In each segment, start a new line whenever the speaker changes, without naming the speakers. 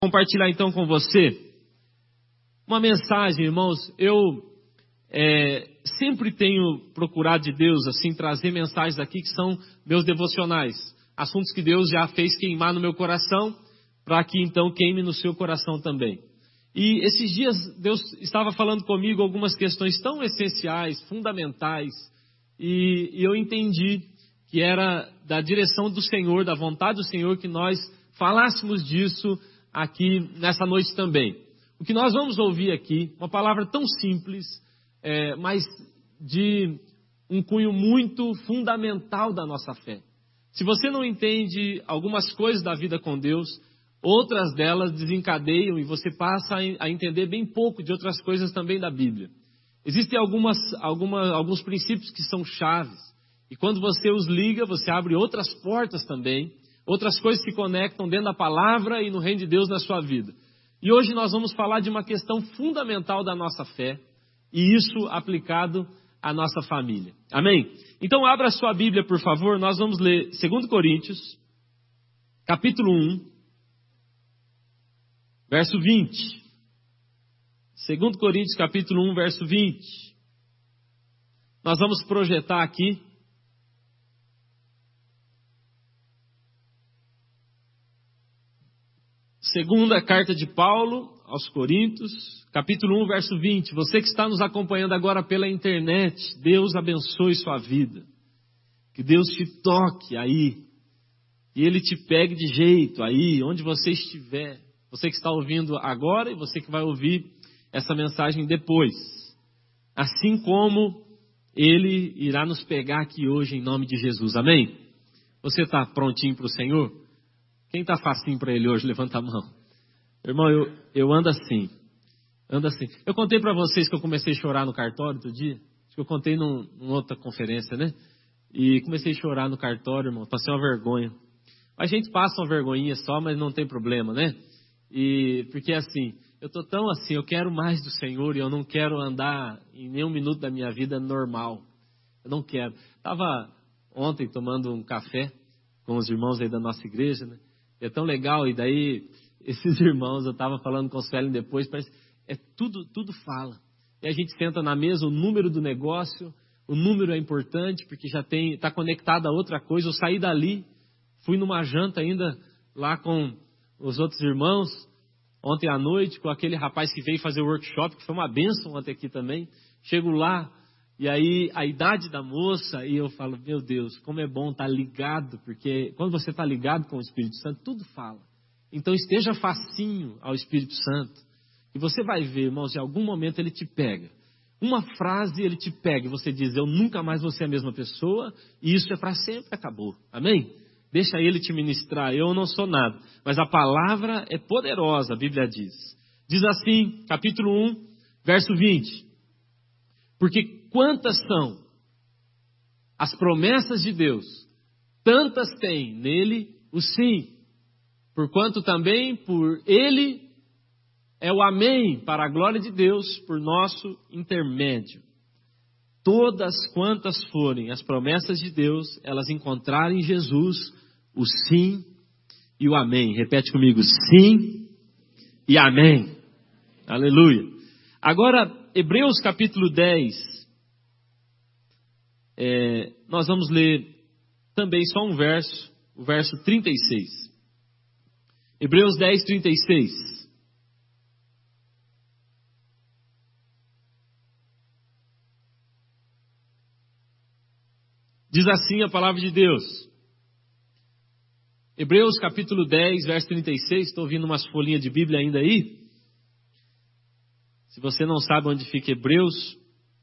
Compartilhar então com você uma mensagem, irmãos. Eu sempre tenho procurado de Deus assim trazer mensagens aqui que são meus devocionais, assuntos que Deus já fez queimar no meu coração, para que então queime no seu coração também. E esses dias Deus estava falando comigo algumas questões tão essenciais, fundamentais, e eu entendi que era da direção do Senhor, da vontade do Senhor, que nós falássemos disso aqui nessa noite também. O que nós vamos ouvir aqui, uma palavra tão simples, mas de um cunho muito fundamental da nossa fé. Se você não entende algumas coisas da vida com Deus, outras delas desencadeiam e você passa a entender bem pouco de outras coisas também da Bíblia. Existem alguns princípios que são chaves, e quando você os liga, você abre outras portas também, outras coisas se conectam dentro da palavra e no reino de Deus na sua vida. E hoje nós vamos falar de uma questão fundamental da nossa fé, e isso aplicado à nossa família. Amém? Então abra a sua Bíblia, por favor. Nós vamos ler 2 Coríntios, capítulo 1, verso 20. 2 Coríntios, capítulo 1, verso 20. Nós vamos projetar aqui. Segunda carta de Paulo aos Coríntios, capítulo 1, verso 20. Você que está nos acompanhando agora pela internet, Deus abençoe sua vida. Que Deus te toque aí. E Ele te pegue de jeito aí, onde você estiver. Você que está ouvindo agora e você que vai ouvir essa mensagem depois. Assim como Ele irá nos pegar aqui hoje em nome de Jesus. Amém? Você está prontinho para o Senhor? Quem está facinho para Ele hoje? Levanta a mão. Irmão, eu ando assim. Eu contei para vocês que eu comecei a chorar no cartório outro dia. Acho que eu contei numa outra conferência, né? E comecei a chorar no cartório, irmão. Passei uma vergonha. A gente passa uma vergonhinha só, mas não tem problema, né? E porque assim, eu tô tão assim, eu quero mais do Senhor e eu não quero andar em nenhum minuto da minha vida normal. Eu não quero. Estava ontem tomando um café com os irmãos aí da nossa igreja, né? É tão legal, e daí esses irmãos, eu estava falando com os Suelen depois, parece, tudo fala. E a gente senta na mesa, o número do negócio, o número é importante, porque já está conectado a outra coisa. Eu saí dali, fui numa janta ainda lá com os outros irmãos, ontem à noite, com aquele rapaz que veio fazer o workshop, que foi uma bênção ontem aqui também. Chego lá, e aí a idade da moça, e eu falo, meu Deus, como é bom estar ligado, porque quando você está ligado com o Espírito Santo, tudo fala. Então esteja facinho ao Espírito Santo, e você vai ver, irmãos, em algum momento ele te pega. Uma frase ele te pega, e você diz, eu nunca mais vou ser a mesma pessoa, e isso é para sempre, acabou. Amém? Deixa ele te ministrar, eu não sou nada. Mas a palavra é poderosa, a Bíblia diz. Diz assim, capítulo 1, verso 20. Porque quantas são as promessas de Deus, tantas tem nele o sim. Porquanto também por ele é o amém, para a glória de Deus, por nosso intermédio. Todas quantas forem as promessas de Deus, elas encontrarem em Jesus o sim e o amém. Repete comigo, sim e amém. Aleluia. Agora, Hebreus capítulo 10, nós vamos ler também só um verso, o verso 36. Hebreus 10, 36. Diz assim a palavra de Deus. Hebreus capítulo 10, verso 36. Estou ouvindo umas folhinhas de Bíblia ainda aí. Se você não sabe onde fica Hebreus,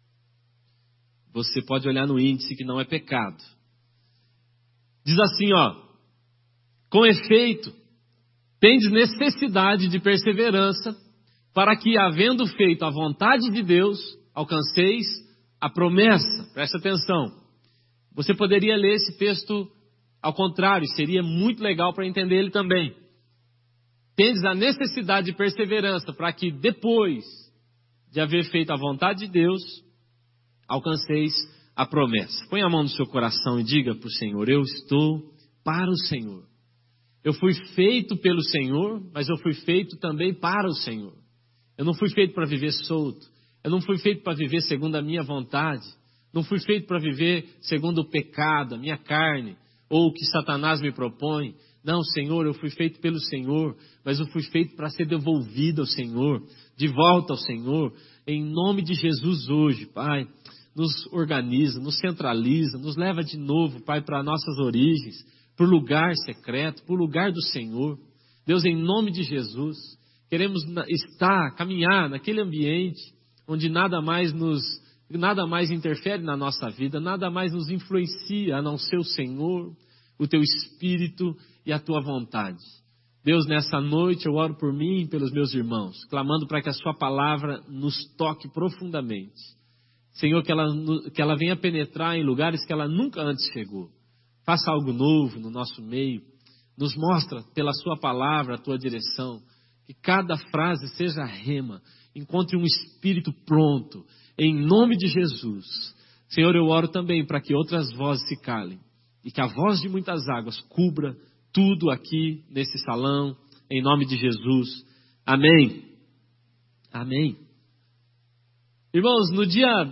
você pode olhar no índice que não é pecado. Diz assim, com efeito, tendes necessidade de perseverança, para que, havendo feito a vontade de Deus, alcanceis a promessa. Presta atenção. Você poderia ler esse texto ao contrário, seria muito legal para entender ele também. Tendes a necessidade de perseverança, para que depois de haver feito a vontade de Deus, alcanceis a promessa. Põe a mão no seu coração e diga para o Senhor, eu estou para o Senhor. Eu fui feito pelo Senhor, mas eu fui feito também para o Senhor. Eu não fui feito para viver solto. Eu não fui feito para viver segundo a minha vontade. Não fui feito para viver segundo o pecado, a minha carne, ou o que Satanás me propõe. Não, Senhor, eu fui feito pelo Senhor, mas eu fui feito para ser devolvido ao Senhor, de volta ao Senhor. Em nome de Jesus hoje, Pai, nos organiza, nos centraliza, nos leva de novo, Pai, para nossas origens, para o lugar secreto, para o lugar do Senhor. Deus, em nome de Jesus, queremos caminhar naquele ambiente onde nada mais interfere na nossa vida, nada mais nos influencia a não ser o Senhor, o Teu Espírito e a Tua vontade. Deus, nessa noite eu oro por mim e pelos meus irmãos, clamando para que a Sua palavra nos toque profundamente. Senhor, que ela venha penetrar em lugares que ela nunca antes chegou. Faça algo novo no nosso meio. Nos mostra pela Sua palavra a Tua direção. Que cada frase seja rema. Encontre um espírito pronto. Em nome de Jesus. Senhor, eu oro também para que outras vozes se calem. E que a voz de muitas águas cubra tudo aqui nesse salão. Em nome de Jesus. Amém. Amém. Irmãos, no dia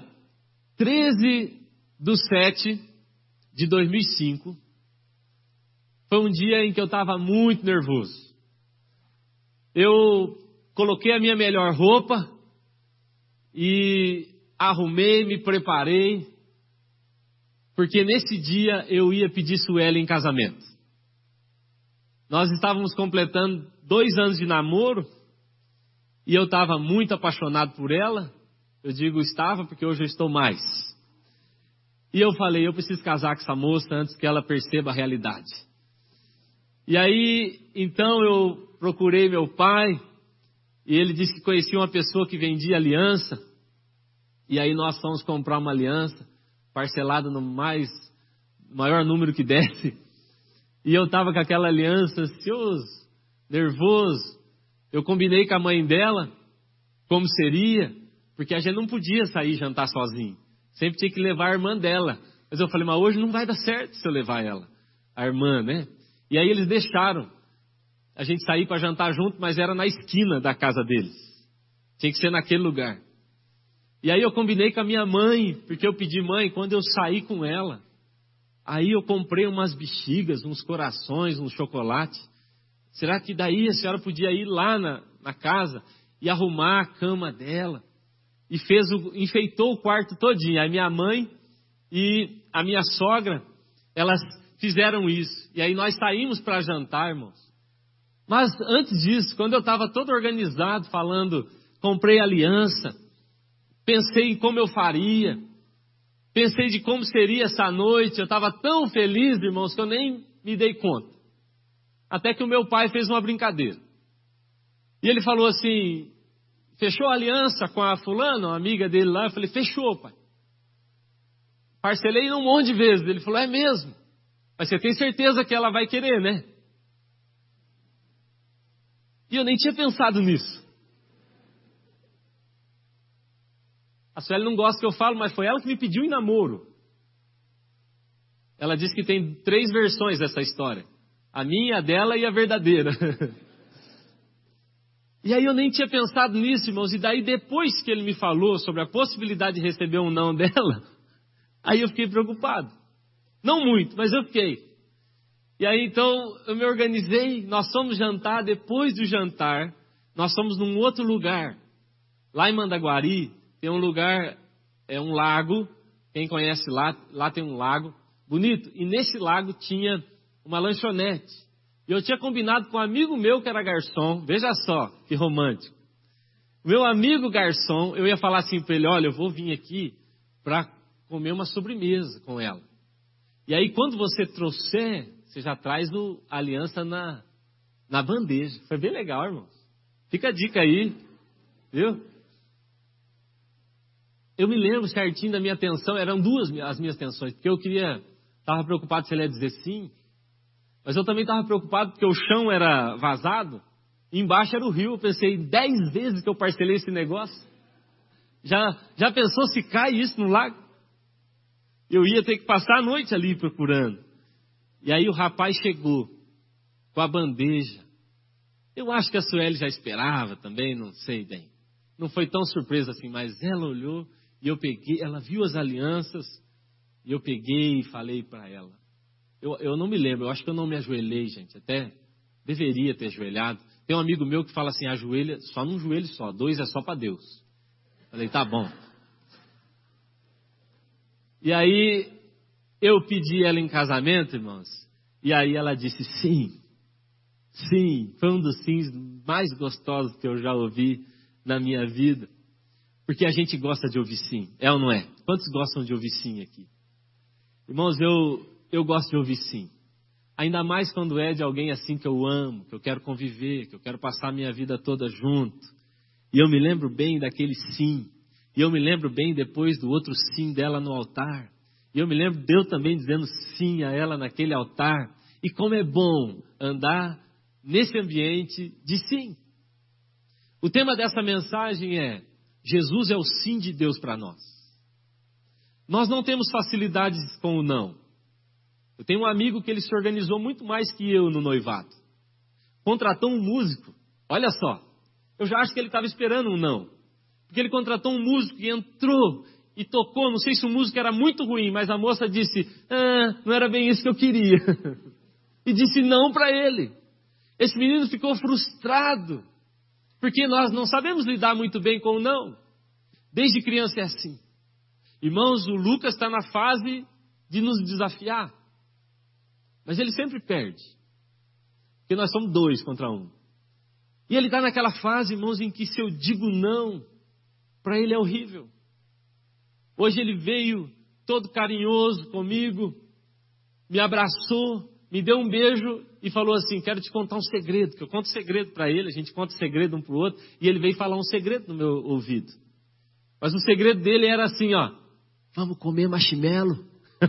13/7/2005, foi um dia em que eu estava muito nervoso. Eu coloquei a minha melhor roupa e arrumei, me preparei, porque nesse dia eu ia pedir Sueli em casamento. Nós estávamos completando 2 anos de namoro e eu estava muito apaixonado por ela. Eu digo estava porque hoje eu estou mais. E eu falei, eu preciso casar com essa moça antes que ela perceba a realidade. E aí, então eu procurei meu pai, e ele disse que conhecia uma pessoa que vendia aliança, e aí nós fomos comprar uma aliança, parcelada no maior número que desse, e eu estava com aquela aliança, ansioso, nervoso. Eu combinei com a mãe dela, como seria, porque a gente não podia sair jantar sozinho. Sempre tinha que levar a irmã dela. Mas eu falei, mas hoje não vai dar certo se eu levar ela. A irmã, né? E aí eles deixaram a gente sair para jantar junto, mas era na esquina da casa deles. Tinha que ser naquele lugar. E aí eu combinei com a minha mãe, porque eu pedi, mãe, quando eu sair com ela, aí eu comprei umas bexigas, uns corações, um chocolate. Será que daí a senhora podia ir lá na casa e arrumar a cama dela? E enfeitou o quarto todinho. Aí minha mãe e a minha sogra, elas fizeram isso. E aí nós saímos para jantar, irmãos. Mas antes disso, quando eu estava todo organizado, falando, comprei aliança, pensei em como eu faria, pensei de como seria essa noite, eu estava tão feliz, irmãos, que eu nem me dei conta. Até que o meu pai fez uma brincadeira. E ele falou assim, fechou a aliança com a fulana, uma amiga dele lá? Eu falei, fechou, pai. Parcelei um monte de vezes. Ele falou, é mesmo? Mas você tem certeza que ela vai querer, né? E eu nem tinha pensado nisso. A Sueli não gosta que eu falo, mas foi ela que me pediu em namoro. Ela disse que tem 3 versões dessa história. A minha, a dela e a verdadeira. E aí eu nem tinha pensado nisso, irmãos. E daí depois que ele me falou sobre a possibilidade de receber um não dela, aí eu fiquei preocupado. Não muito, mas eu fiquei. E aí então eu me organizei, nós fomos jantar. Depois do jantar, nós fomos num outro lugar. Lá em Mandaguari tem um lugar, é um lago. Quem conhece lá tem um lago bonito. E nesse lago tinha uma lanchonete. E eu tinha combinado com um amigo meu que era garçom. Veja só, que romântico. Meu amigo garçom, eu ia falar assim para ele, olha, eu vou vir aqui para comer uma sobremesa com ela. E aí quando você trouxer, você já traz a aliança na bandeja. Foi bem legal, irmãos. Fica a dica aí, viu? Eu me lembro certinho da minha atenção, eram 2 as minhas tensões, porque eu estava preocupado se ele ia dizer sim. Mas eu também estava preocupado porque o chão era vazado, e embaixo era o rio. Eu pensei, 10 vezes que eu parcelei esse negócio. Já pensou se cai isso no lago? Eu ia ter que passar a noite ali procurando. E aí o rapaz chegou. com a bandeja. Eu acho que a Sueli já esperava também, não sei bem. Não foi tão surpresa assim, mas ela olhou e eu peguei, ela viu as alianças e eu peguei e falei para ela. Eu não me lembro, eu acho que eu não me ajoelhei, gente, até deveria ter ajoelhado. Tem um amigo meu que fala assim, ajoelha só num joelho só, 2 é só para Deus. Falei, tá bom. E aí eu pedi ela em casamento, irmãos, e aí ela disse sim. Sim, foi um dos sims mais gostosos que eu já ouvi na minha vida. Porque a gente gosta de ouvir sim, é ou não é? Quantos gostam de ouvir sim aqui? Irmãos, eu gosto de ouvir sim. Ainda mais quando é de alguém assim que eu amo, que eu quero conviver, que eu quero passar a minha vida toda junto. E eu me lembro bem daquele sim. E eu me lembro bem depois do outro sim dela no altar. E eu me lembro de eu também dizendo sim a ela naquele altar. E como é bom andar nesse ambiente de sim. O tema dessa mensagem é: Jesus é o sim de Deus para nós. Nós não temos facilidades com o não. Eu tenho um amigo que ele se organizou muito mais que eu no noivado. Contratou um músico. Olha só, eu já acho que ele estava esperando um não. Porque ele contratou um músico que entrou e tocou. Não sei se o músico era muito ruim, mas a moça disse, não era bem isso que eu queria. E disse não para ele. Esse menino ficou frustrado. Porque nós não sabemos lidar muito bem com o não. Desde criança é assim. Irmãos, o Lucas está na fase de nos desafiar. Mas ele sempre perde. Porque nós somos 2 contra 1. E ele está naquela fase, irmãos, em que se eu digo não, para ele é horrível. Hoje ele veio todo carinhoso comigo, me abraçou, me deu um beijo e falou assim, quero te contar um segredo. Que eu conto segredo para ele, a gente conta segredo um para o outro. E ele veio falar um segredo no meu ouvido. Mas o segredo dele era assim, ó, vamos comer marshmallow?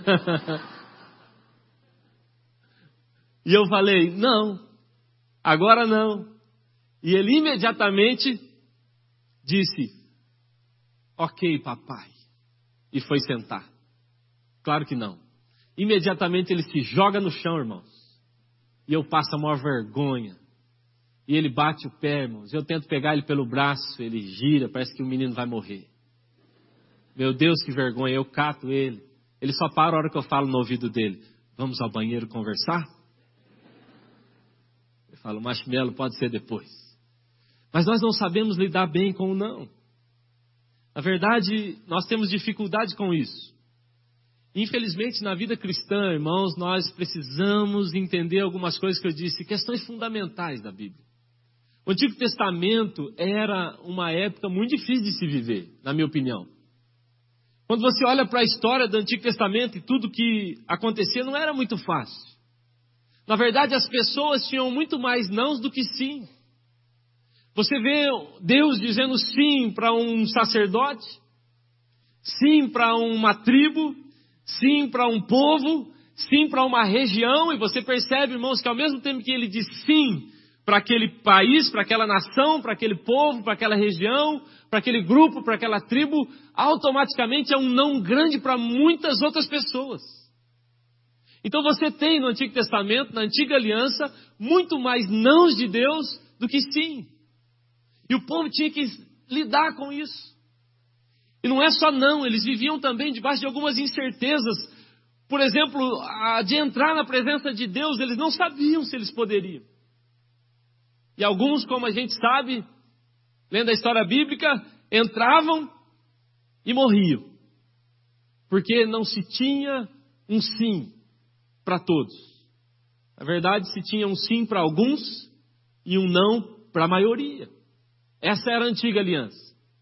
E eu falei, não, agora não. E ele imediatamente disse, ok, papai. E foi sentar. Claro que não. Imediatamente ele se joga no chão, irmãos. E eu passo a maior vergonha. E ele bate o pé, irmãos. Eu tento pegar ele pelo braço, ele gira, parece que o menino vai morrer. Meu Deus, que vergonha, eu cato ele. Ele só para a hora que eu falo no ouvido dele. Vamos ao banheiro conversar? Eu falo, marshmallow pode ser depois. Mas nós não sabemos lidar bem com o não. Na verdade, nós temos dificuldade com isso. Infelizmente, na vida cristã, irmãos, nós precisamos entender algumas coisas que eu disse, questões fundamentais da Bíblia. O Antigo Testamento era uma época muito difícil de se viver, na minha opinião. Quando você olha para a história do Antigo Testamento e tudo que acontecia, não era muito fácil. Na verdade, as pessoas tinham muito mais nãos do que sim. Você vê Deus dizendo sim para um sacerdote, sim para uma tribo, sim para um povo, sim para uma região, e você percebe, irmãos, que ao mesmo tempo que ele diz sim para aquele país, para aquela nação, para aquele povo, para aquela região, para aquele grupo, para aquela tribo, automaticamente é um não grande para muitas outras pessoas. Então você tem no Antigo Testamento, na Antiga Aliança, muito mais nãos de Deus do que sim. E o povo tinha que lidar com isso. E não é só não, eles viviam também debaixo de algumas incertezas. Por exemplo, de entrar na presença de Deus, eles não sabiam se eles poderiam. E alguns, como a gente sabe, lendo a história bíblica, entravam e morriam. Porque não se tinha um sim para todos. Na verdade, se tinha um sim para alguns e um não para a maioria. Essa era a antiga aliança.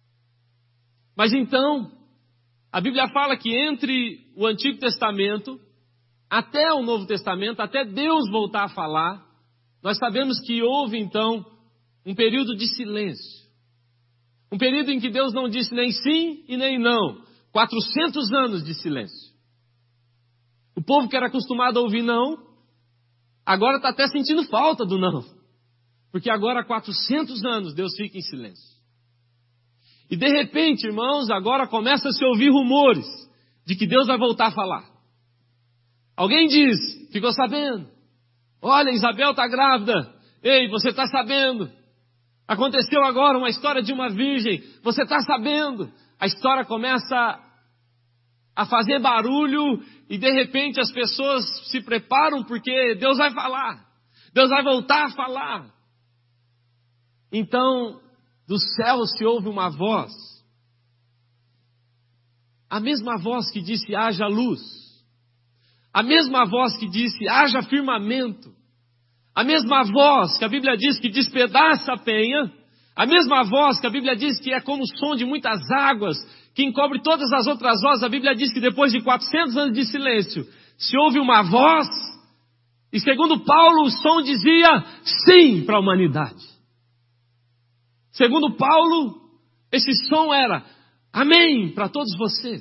Mas então, a Bíblia fala que entre o Antigo Testamento até o Novo Testamento, até Deus voltar a falar, nós sabemos que houve então um período de silêncio. Um período em que Deus não disse nem sim e nem não. 400 anos de silêncio. O povo que era acostumado a ouvir não, agora está até sentindo falta do não. Porque agora há 400 anos Deus fica em silêncio. E de repente, irmãos, agora começa a se ouvir rumores de que Deus vai voltar a falar. Alguém diz, ficou sabendo, Olha, Isabel está grávida. Ei, você está sabendo? Aconteceu agora uma história de uma virgem. Você está sabendo? A história começa a fazer barulho e de repente as pessoas se preparam porque Deus vai falar. Deus vai voltar a falar. Então, do céu se ouve uma voz. A mesma voz que disse haja luz. A mesma voz que disse haja firmamento. A mesma voz que a Bíblia diz que despedaça a penha. A mesma voz que a Bíblia diz que é como o som de muitas águas, que encobre todas as outras vozes. A Bíblia diz que depois de 400 anos de silêncio, se ouve uma voz, e segundo Paulo, o som dizia sim para a humanidade. Segundo Paulo, esse som era amém para todos vocês.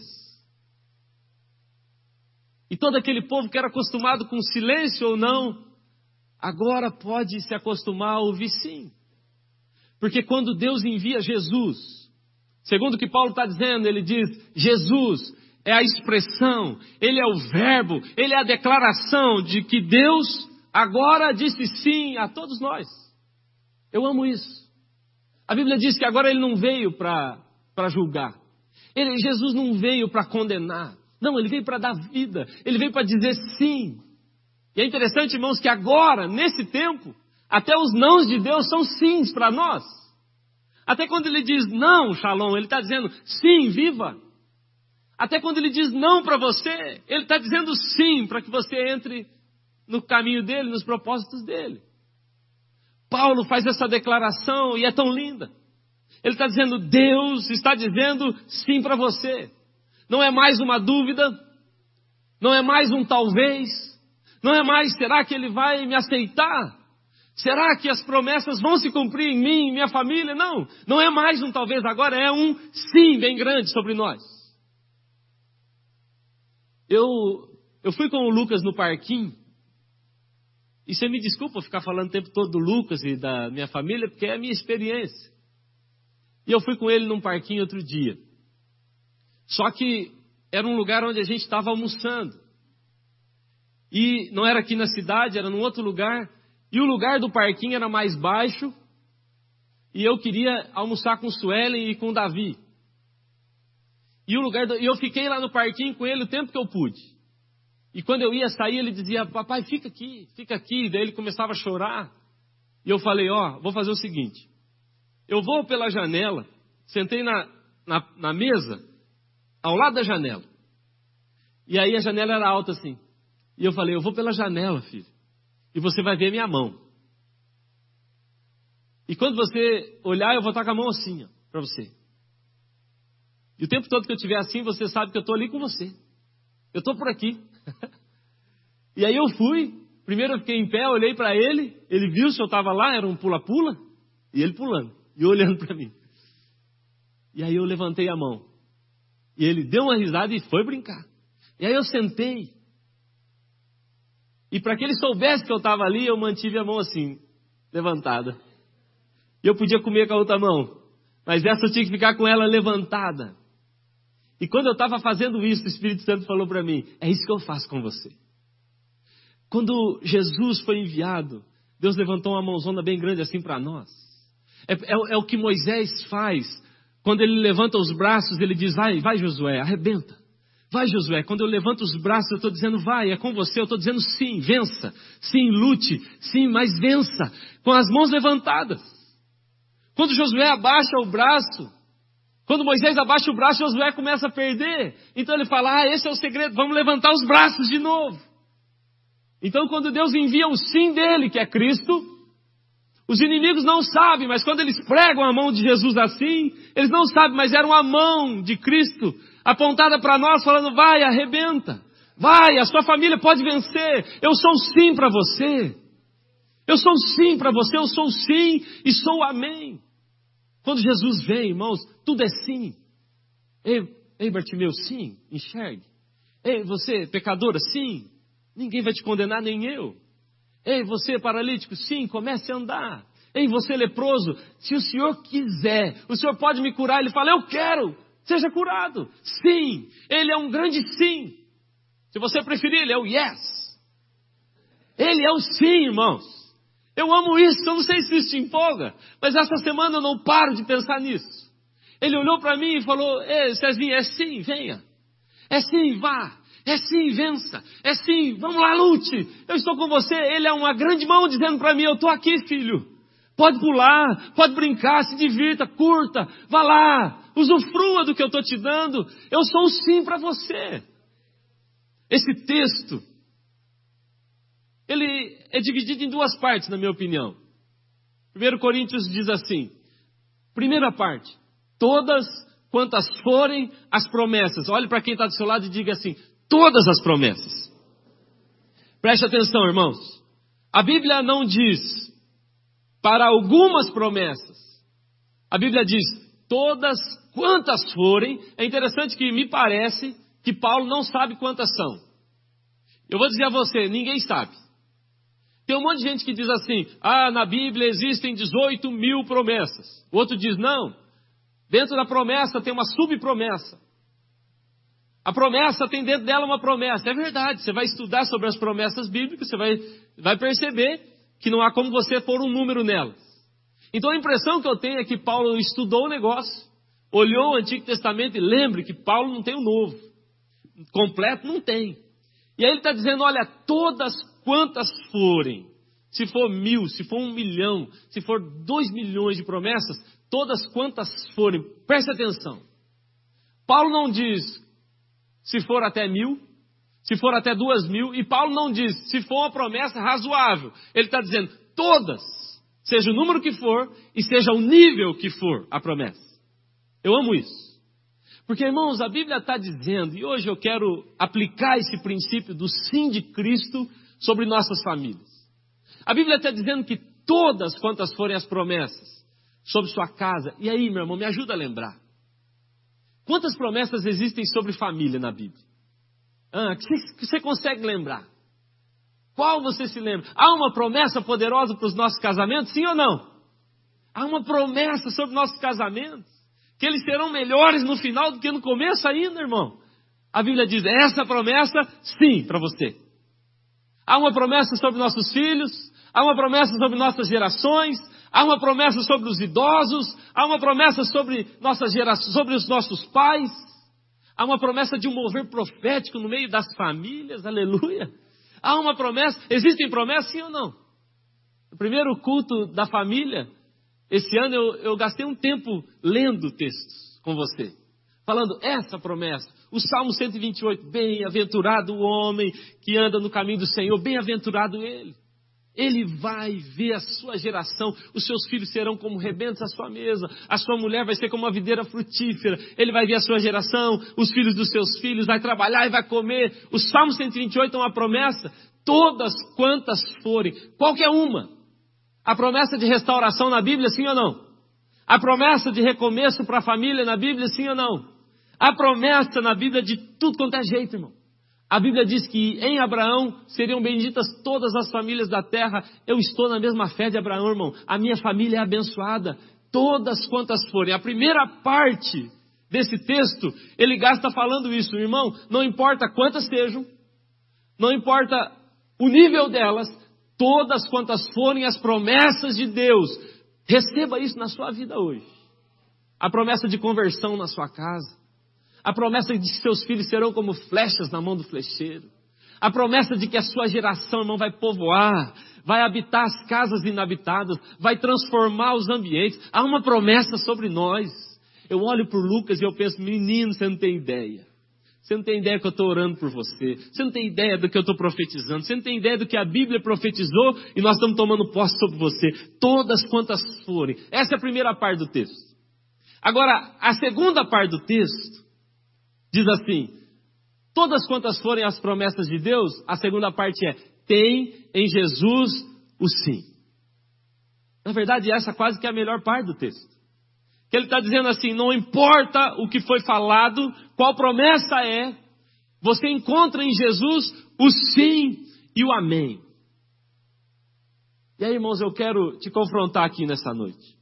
E todo aquele povo que era acostumado com silêncio ou não, agora pode se acostumar a ouvir sim. Porque quando Deus envia Jesus, segundo o que Paulo está dizendo, ele diz, Jesus é a expressão, ele é o verbo, ele é a declaração de que Deus agora disse sim a todos nós. Eu amo isso. A Bíblia diz que agora ele não veio para julgar. Jesus não veio para condenar. Não, ele veio para dar vida. Ele veio para dizer sim. E é interessante, irmãos, que agora, nesse tempo, até os nãos de Deus são sims para nós. Até quando ele diz não, Shalom, ele está dizendo sim, viva. Até quando ele diz não para você, ele está dizendo sim para que você entre no caminho dele, nos propósitos dele. Paulo faz essa declaração e é tão linda. Ele está dizendo, Deus está dizendo sim para você. Não é mais uma dúvida, não é mais um talvez, não é mais, será que ele vai me aceitar? Será que as promessas vão se cumprir em mim, em minha família? Não, não é mais um talvez, agora é um sim bem grande sobre nós. Eu fui com o Lucas no parquinho, e você me desculpa ficar falando o tempo todo do Lucas e da minha família, porque é a minha experiência. E eu fui com ele num parquinho outro dia. Só que era um lugar onde a gente estava almoçando. E não era aqui na cidade, era num outro lugar. E o lugar do parquinho era mais baixo. E eu queria almoçar com o Suelen e com o Davi. E eu fiquei lá no parquinho com ele o tempo que eu pude. E quando eu ia sair, ele dizia, papai, fica aqui, fica aqui. Daí ele começava a chorar. E eu falei, vou fazer o seguinte. Eu vou pela janela, sentei na mesa, ao lado da janela. E aí a janela era alta assim. E eu falei, eu vou pela janela, filho. E você vai ver minha mão. E quando você olhar, eu vou estar com a mão assim, para você. E o tempo todo que eu estiver assim, você sabe que eu estou ali com você. Eu estou por aqui. E aí eu fui. Primeiro eu fiquei em pé, olhei para ele. Ele viu se eu estava lá, era um pula-pula. E ele pulando. E olhando para mim. E aí eu levantei a mão. E ele deu uma risada e foi brincar. E aí eu sentei. E para que ele soubesse que eu estava ali, eu mantive a mão assim, levantada. E eu podia comer com a outra mão. Mas essa eu tinha que ficar com ela levantada. E quando eu estava fazendo isso, o Espírito Santo falou para mim, é isso que eu faço com você. Quando Jesus foi enviado, Deus levantou uma mãozona bem grande assim para nós. É o que Moisés faz. Quando ele levanta os braços, ele diz, vai Josué, arrebenta. Vai Josué, quando eu levanto os braços, eu estou dizendo, vai, é com você. Eu estou dizendo sim, vença. Sim, lute. Sim, mas vença. Com as mãos levantadas. Quando Josué abaixa o braço, quando Moisés abaixa o braço, Josué começa a perder. Então ele fala, esse é o segredo, vamos levantar os braços de novo. Então quando Deus envia o sim dele, que é Cristo, os inimigos não sabem, mas quando eles pregam a mão de Jesus assim, eles não sabem, mas era uma mão de Cristo apontada para nós, falando, vai, arrebenta. Vai, a sua família pode vencer. Eu sou sim para você. Eu sou sim para você, eu sou sim e sou amém. Quando Jesus vem, irmãos, tudo é sim. Ei, Bartimeu, sim, enxergue. Ei, você, pecadora, sim. Ninguém vai te condenar, nem eu. Ei, você, paralítico, sim, comece a andar. Ei, você, leproso, se o Senhor quiser, o Senhor pode me curar. Ele fala, eu quero, seja curado. Sim, Ele é um grande sim. Se você preferir, Ele é o yes. Ele é o sim, irmãos. Eu amo isso, eu não sei se isso te empolga, mas essa semana eu não paro de pensar nisso. Ele olhou para mim e falou, ei, Cezinha, é sim, venha. É sim, vá. É sim, vença. É sim, vamos lá, lute. Eu estou com você. Ele é uma grande mão dizendo para mim, eu estou aqui, filho. Pode pular, pode brincar, se divirta, curta, vá lá, usufrua do que eu estou te dando. Eu sou o sim para você. Esse texto, ele é dividido em duas partes, na minha opinião. 1 Coríntios diz assim, primeira parte, todas quantas forem as promessas. Olhe para quem está do seu lado e diga assim, todas as promessas. Preste atenção, irmãos. A Bíblia não diz para algumas promessas. A Bíblia diz todas quantas forem. É interessante que me parece que Paulo não sabe quantas são. Eu vou dizer a você, ninguém sabe. Tem um monte de gente que diz assim, na Bíblia existem 18 mil promessas. O outro diz, não, dentro da promessa tem uma subpromessa. A promessa tem dentro dela uma promessa. É verdade, você vai estudar sobre as promessas bíblicas, você vai perceber que não há como você pôr um número nelas. Então a impressão que eu tenho é que Paulo estudou o negócio, olhou o Antigo Testamento e lembre que Paulo não tem o Novo. Completo não tem. E aí ele está dizendo, olha, todas quantas forem, se for 1000, se for 1 milhão, se for 2 milhões de promessas, todas quantas forem, preste atenção. Paulo não diz, se for até 1000, se for até 2000, e Paulo não diz, se for uma promessa razoável. Ele está dizendo, todas, seja o número que for, e seja o nível que for a promessa. Eu amo isso. Porque, irmãos, a Bíblia está dizendo, e hoje eu quero aplicar esse princípio do sim de Cristo sobre nossas famílias. A Bíblia está dizendo que todas quantas forem as promessas sobre sua casa. E aí, meu irmão, me ajuda a lembrar. Quantas promessas existem sobre família na Bíblia? Que você consegue lembrar? Qual você se lembra? Há uma promessa poderosa para os nossos casamentos, sim ou não? Há uma promessa sobre nossos casamentos, que eles serão melhores no final do que no começo ainda, irmão. A Bíblia diz, essa promessa, sim, para você. Há uma promessa sobre nossos filhos, há uma promessa sobre nossas gerações, há uma promessa sobre os idosos, há uma promessa sobre nossas gerações, sobre os nossos pais, há uma promessa de um mover profético no meio das famílias, aleluia. Há uma promessa, existem promessas, sim ou não? No primeiro culto da família, esse ano eu gastei um tempo lendo textos com você, falando essa promessa, o Salmo 128, bem-aventurado o homem que anda no caminho do Senhor, bem-aventurado ele. Ele vai ver a sua geração, os seus filhos serão como rebentos à sua mesa, a sua mulher vai ser como uma videira frutífera, ele vai ver a sua geração, os filhos dos seus filhos, vai trabalhar e vai comer. O Salmo 128 é uma promessa, todas quantas forem, qualquer uma. A promessa de restauração na Bíblia, sim ou não? A promessa de recomeço para a família na Bíblia, sim ou não? A promessa na Bíblia de tudo quanto é jeito, irmão. A Bíblia diz que em Abraão seriam benditas todas as famílias da terra. Eu estou na mesma fé de Abraão, irmão. A minha família é abençoada. Todas quantas forem. A primeira parte desse texto, ele gasta falando isso, irmão. Não importa quantas sejam, não importa o nível delas, todas quantas forem as promessas de Deus. Receba isso na sua vida hoje. A promessa de conversão na sua casa. A promessa de que seus filhos serão como flechas na mão do flecheiro. A promessa de que a sua geração, irmão, vai povoar, vai habitar as casas inabitadas, vai transformar os ambientes. Há uma promessa sobre nós. Eu olho para o Lucas e eu penso, menino, você não tem ideia. Você não tem ideia que eu estou orando por você. Você não tem ideia do que eu estou profetizando. Você não tem ideia do que a Bíblia profetizou e nós estamos tomando posse sobre você. Todas quantas forem. Essa é a primeira parte do texto. Agora, a segunda parte do texto diz assim, todas quantas forem as promessas de Deus, a segunda parte é, tem em Jesus o sim. Na verdade, essa quase que é a melhor parte do texto. Que ele está dizendo assim, não importa o que foi falado, qual promessa é, você encontra em Jesus o sim e o amém. E aí, irmãos, eu quero te confrontar aqui nessa noite.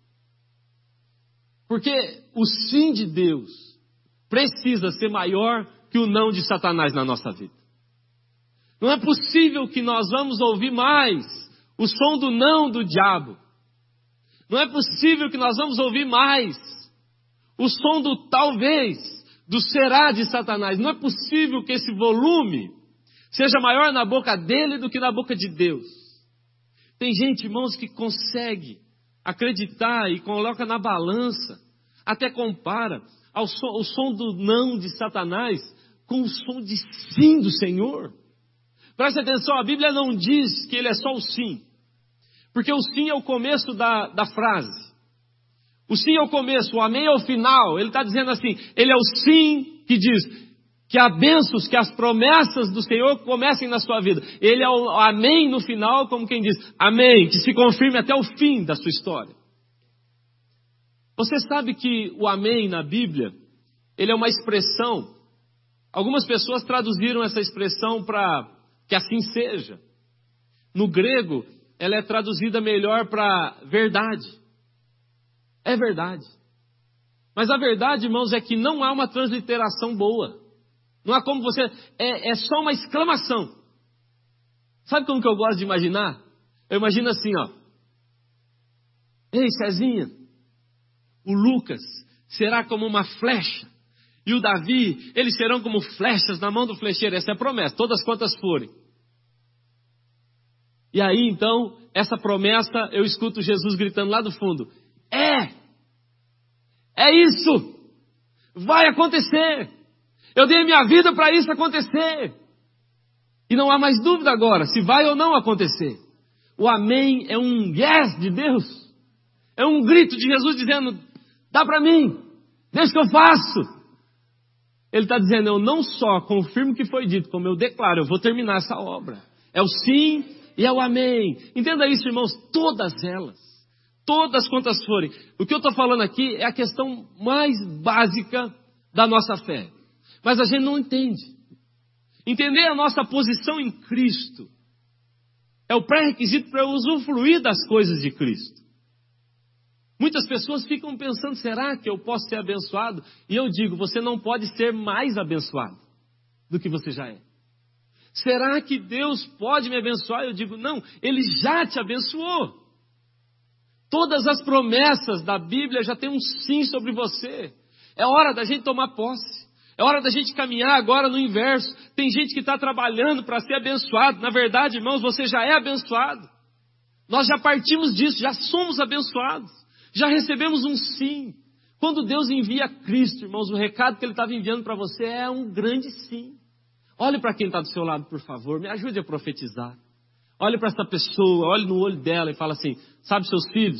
Porque o sim de Deus precisa ser maior que o não de Satanás na nossa vida. Não é possível que nós vamos ouvir mais o som do não do diabo. Não é possível que nós vamos ouvir mais o som do talvez, do será de Satanás. Não é possível que esse volume seja maior na boca dele do que na boca de Deus. Tem gente, irmãos, que consegue acreditar e coloca na balança, até compara o som do não de Satanás com o som de sim do Senhor. Preste atenção, a Bíblia não diz que ele é só o sim, porque o sim é o começo da frase. O sim é o começo, o amém é o final. Ele está dizendo assim, ele é o sim que diz que há bênçãos, que as promessas do Senhor comecem na sua vida. Ele é o amém no final, como quem diz, amém, que se confirme até o fim da sua história. Você sabe que o amém na Bíblia, ele é uma expressão, algumas pessoas traduziram essa expressão para que assim seja. No grego, ela é traduzida melhor para verdade. É verdade. Mas a verdade, irmãos, é que não há uma transliteração boa. Não há como você... É só uma exclamação. Sabe como que eu gosto de imaginar? Eu imagino assim, ó. Ei, Cezinha, o Lucas será como uma flecha. E o Davi, eles serão como flechas na mão do flecheiro. Essa é a promessa, todas quantas forem. E aí, então, essa promessa, eu escuto Jesus gritando lá do fundo. É isso. Vai acontecer. Eu dei minha vida para isso acontecer. E não há mais dúvida agora, se vai ou não acontecer. O amém é um yes de Deus. É um grito de Jesus dizendo, dá para mim, deixa que eu faço. Ele está dizendo, eu não só confirmo o que foi dito, como eu declaro, eu vou terminar essa obra. É o sim e é o amém. Entenda isso, irmãos, todas elas. Todas quantas forem. O que eu estou falando aqui é a questão mais básica da nossa fé. Mas a gente não entende. Entender a nossa posição em Cristo é o pré-requisito para eu usufruir das coisas de Cristo. Muitas pessoas ficam pensando, será que eu posso ser abençoado? E eu digo, você não pode ser mais abençoado do que você já é. Será que Deus pode me abençoar? Eu digo, não, Ele já te abençoou. Todas as promessas da Bíblia já tem um sim sobre você. É hora da gente tomar posse. É hora da gente caminhar agora no inverso. Tem gente que está trabalhando para ser abençoado. Na verdade, irmãos, você já é abençoado. Nós já partimos disso, já somos abençoados. Já recebemos um sim. Quando Deus envia Cristo, irmãos, o recado que Ele estava enviando para você é um grande sim. Olhe para quem está do seu lado, por favor. Me ajude a profetizar. Olhe para essa pessoa, olhe no olho dela e fala assim, sabe seus filhos?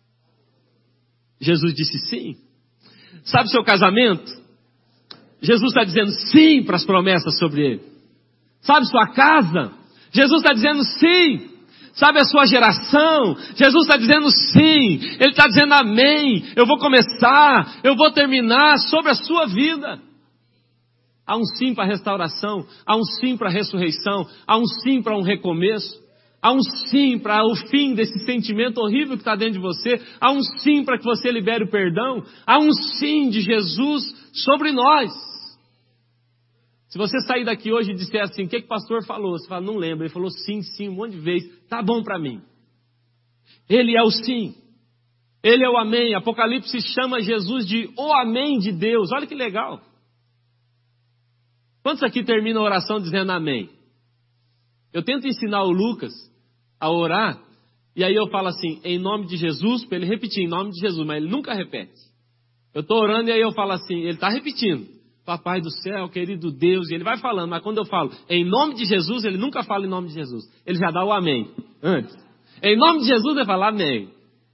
Jesus disse sim. Sabe seu casamento? Jesus está dizendo sim para as promessas sobre ele. Sabe sua casa? Jesus está dizendo sim. Sabe a sua geração? Jesus está dizendo sim. Ele está dizendo amém. Eu vou começar, eu vou terminar sobre a sua vida. Há um sim para a restauração, há um sim para a ressurreição, há um sim para um recomeço. Há um sim para o fim desse sentimento horrível que está dentro de você. Há um sim para que você libere o perdão. Há um sim de Jesus sobre nós. Se você sair daqui hoje e disser assim, o que o pastor falou? Você fala, não lembro. Ele falou sim, sim, um monte de vezes. Tá bom para mim. Ele é o sim. Ele é o amém. Apocalipse chama Jesus de o amém de Deus. Olha que legal. Quantos aqui terminam a oração dizendo amém? Eu tento ensinar o Lucas a orar, e aí eu falo assim, em nome de Jesus, para ele repetir, em nome de Jesus, mas ele nunca repete. Eu estou orando e aí eu falo assim, ele está repetindo, papai do céu, querido Deus, e ele vai falando, mas quando eu falo, em nome de Jesus, ele nunca fala em nome de Jesus, ele já dá o amém, antes. Em nome de Jesus, ele fala amém.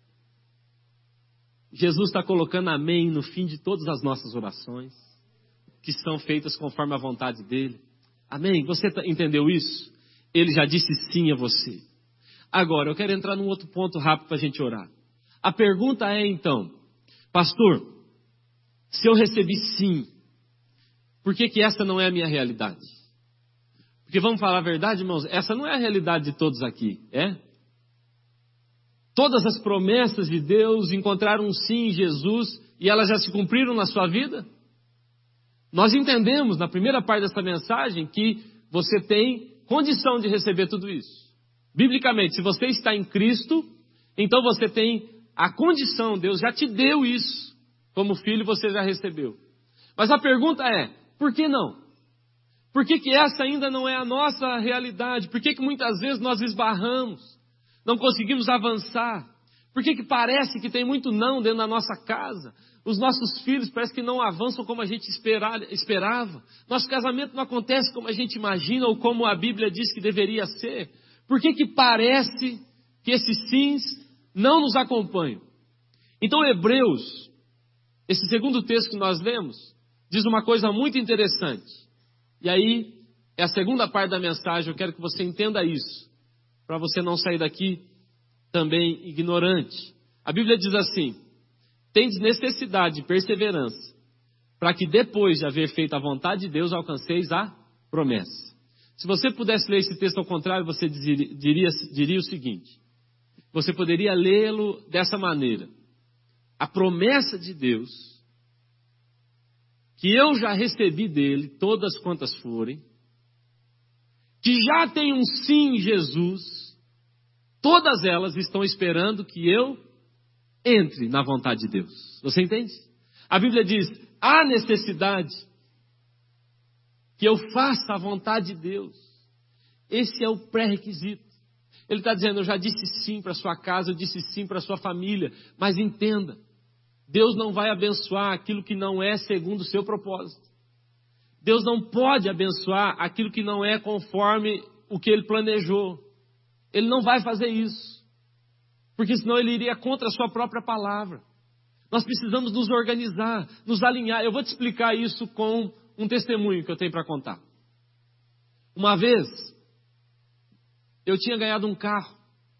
Jesus está colocando amém no fim de todas as nossas orações, que são feitas conforme a vontade dele. Amém? Você entendeu isso? Ele já disse sim a você. Agora, eu quero entrar num outro ponto rápido para a gente orar. A pergunta é então, pastor, se eu recebi sim, por que essa não é a minha realidade? Porque vamos falar a verdade, irmãos, essa não é a realidade de todos aqui, é? Todas as promessas de Deus encontraram um sim em Jesus e elas já se cumpriram na sua vida? Nós entendemos na primeira parte dessa mensagem que você tem condição de receber tudo isso. Biblicamente, se você está em Cristo, então você tem a condição, Deus já te deu isso. Como filho você já recebeu. Mas a pergunta é, por que não? Por que que essa ainda não é a nossa realidade? Por que que muitas vezes nós esbarramos? Não conseguimos avançar? Por que que parece que tem muito não dentro da nossa casa? Os nossos filhos parece que não avançam como a gente esperava. Nosso casamento não acontece como a gente imagina ou como a Bíblia diz que deveria ser. Por que que parece que esses sims não nos acompanham? Então Hebreus, esse segundo texto que nós lemos, diz uma coisa muito interessante. E aí, é a segunda parte da mensagem, eu quero que você entenda isso, para você não sair daqui também ignorante. A Bíblia diz assim: tendes necessidade de perseverança, para que depois de haver feito a vontade de Deus, alcanceis a promessa. Se você pudesse ler esse texto ao contrário, você diria o seguinte, você poderia lê-lo dessa maneira: a promessa de Deus, que eu já recebi dele, todas quantas forem, que já tem um sim em Jesus, todas elas estão esperando que eu entre na vontade de Deus. Você entende? A Bíblia diz, há necessidade que eu faça a vontade de Deus. Esse é o pré-requisito. Ele está dizendo, eu já disse sim para a sua casa, eu disse sim para a sua família, mas entenda, Deus não vai abençoar aquilo que não é segundo o seu propósito. Deus não pode abençoar aquilo que não é conforme o que Ele planejou. Ele não vai fazer isso, porque senão Ele iria contra a sua própria palavra. Nós precisamos nos organizar, nos alinhar. Eu vou te explicar isso com um testemunho que eu tenho para contar. Uma vez, eu tinha ganhado um carro.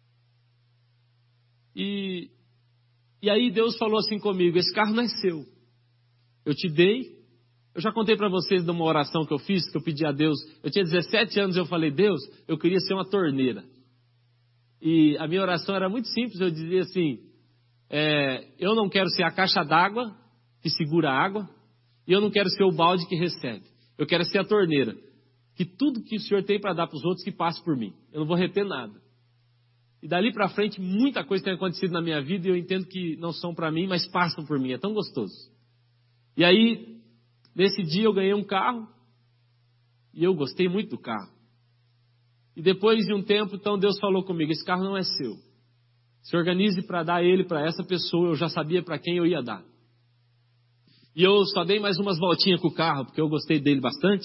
E aí Deus falou assim comigo, esse carro não é seu. Eu te dei. Eu já contei para vocês de uma oração que eu fiz, que eu pedi a Deus. Eu tinha 17 anos e eu falei, Deus, eu queria ser uma torneira. E a minha oração era muito simples, eu dizia assim, eu não quero ser a caixa d'água que segura a água, e eu não quero ser o balde que recebe. Eu quero ser a torneira. Que tudo que o Senhor tem para dar para os outros, que passe por mim. Eu não vou reter nada. E dali para frente, muita coisa tem acontecido na minha vida, e eu entendo que não são para mim, mas passam por mim. É tão gostoso. E aí, nesse dia eu ganhei um carro, e eu gostei muito do carro. E depois de um tempo, então Deus falou comigo, esse carro não é seu. Se organize para dar ele para essa pessoa, eu já sabia para quem eu ia dar. E eu só dei mais umas voltinhas com o carro, porque eu gostei dele bastante.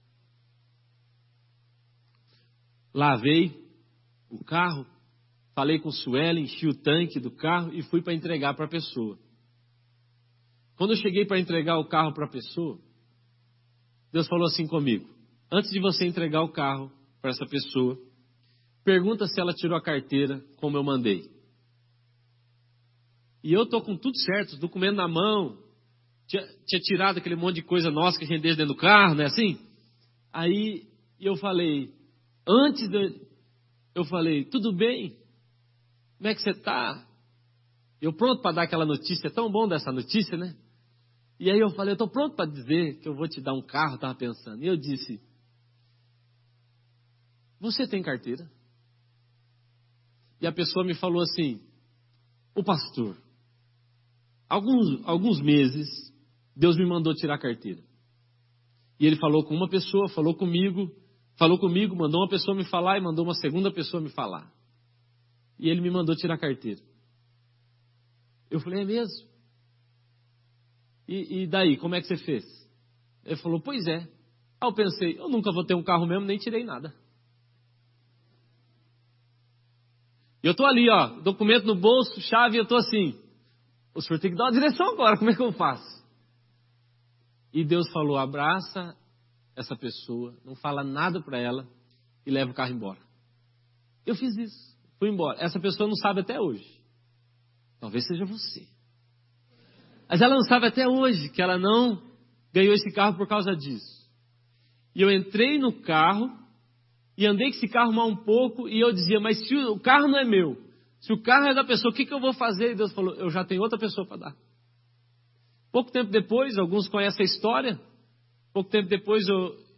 Lavei o carro, falei com o Sueli, enchi o tanque do carro e fui para entregar para a pessoa. Quando eu cheguei para entregar o carro para a pessoa, Deus falou assim comigo, antes de você entregar o carro para essa pessoa, pergunta se ela tirou a carteira como eu mandei. E eu estou com tudo certo, os documentos na mão, tinha tirado aquele monte de coisa nossa que a gente deixa dentro do carro, não é assim? Aí eu falei, eu falei, tudo bem? Como é que você está? Eu pronto para dar aquela notícia, é tão bom dessa notícia, né? E aí eu falei, eu estou pronto para dizer que eu vou te dar um carro, estava pensando. E eu disse, você tem carteira? E a pessoa me falou assim, o pastor, alguns meses, Deus me mandou tirar a carteira. E ele falou com uma pessoa, falou comigo, mandou uma pessoa me falar e mandou uma segunda pessoa me falar. E ele me mandou tirar a carteira. Eu falei, é mesmo? E daí, como é que você fez? Ele falou, pois é. Aí eu pensei, eu nunca vou ter um carro mesmo, nem tirei nada. E eu estou ali, ó, documento no bolso, chave, e eu estou assim, o senhor tem que dar uma direção agora, como é que eu faço? E Deus falou, abraça essa pessoa, não fala nada para ela e leva o carro embora. Eu fiz isso, fui embora. Essa pessoa não sabe até hoje. Talvez seja você. Mas ela não sabe até hoje que ela não ganhou esse carro por causa disso. E eu entrei no carro e andei com esse carro mal um pouco e eu dizia, mas se o carro não é meu, se o carro é da pessoa, o que eu vou fazer? E Deus falou, eu já tenho outra pessoa para dar. Pouco tempo depois, alguns conhecem a história, pouco tempo depois